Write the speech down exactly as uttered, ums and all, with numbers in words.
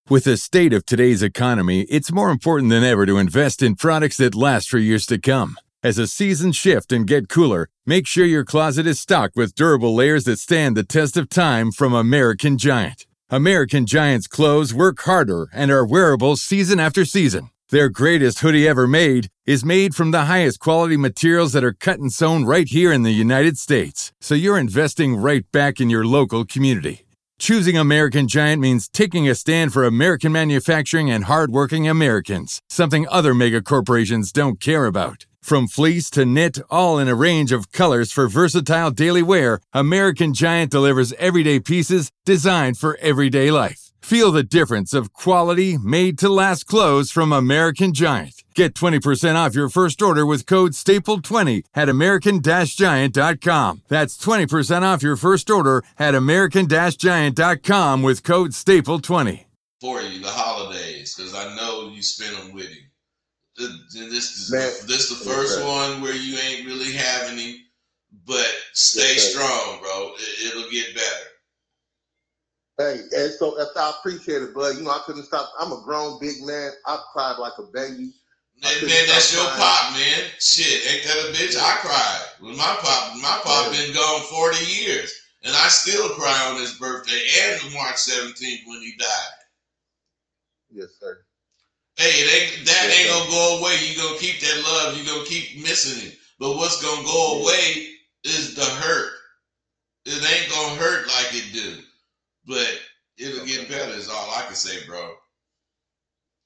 With the state of today's economy, it's more important than ever to invest in products that last for years to come. As the seasons shift and get cooler, make sure your closet is stocked with durable layers that stand the test of time from American Giant. American Giant's clothes work harder and are wearable season after season. Their greatest hoodie ever made is made from the highest quality materials that are cut and sewn right here in the United States. So you're investing right back in your local community. Choosing American Giant means taking a stand for American manufacturing and hardworking Americans, something other mega corporations don't care about. From fleece to knit, all in a range of colors for versatile daily wear, American Giant delivers everyday pieces designed for everyday life. Feel the difference of quality, made-to-last clothes from American Giant. Get twenty percent off your first order with code staple twenty at american giant dot com. That's twenty percent off your first order at american giant dot com with code staple twenty. For you, the holidays, because I know you spend them with him. This is Man, this the first yes, one where you ain't really having him, but stay yes, strong, bro. It, it'll get better. Hey, and so that's, I appreciate it, bud. You know, I couldn't stop. I'm a grown big man. I cried like a baby. Man, man that's your crying. Pop, man. Shit, ain't that a bitch? I cried. When my pop, my pop yeah. been gone forty years, and I still cry on his birthday and March seventeenth when he died. Yes, sir. Hey, it ain't, that yes, ain't gonna go away. You gonna keep that love. You gonna keep missing it. But what's gonna go away is the hurt. It ain't gonna hurt like it do. But it'll get better is all I can say, bro.